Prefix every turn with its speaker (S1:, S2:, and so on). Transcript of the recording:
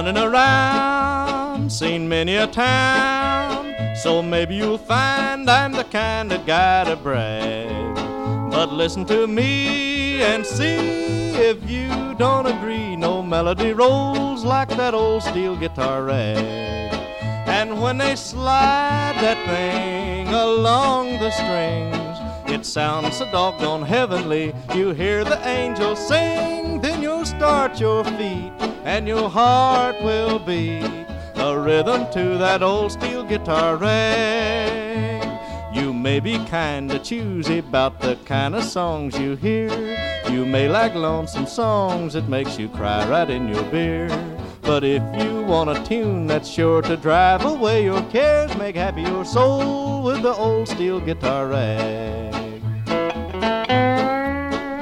S1: running around, seen many a town, so maybe you'll find I'm the kind that gotta brag. But listen to me and see if you don't agree. No melody rolls like that old steel guitar rag. And when they slide that thing along the strings, it sounds so doggone heavenly. You hear the angels sing, then you'll start your feet and your heart will beat a rhythm to that old steel guitar rag. You may be kinda choosy about the kind of songs you hear. You may like lonesome songs that makes you cry right in your beer. But if you want a tune that's sure to drive away your cares, make happy your soul with the old steel guitar rag.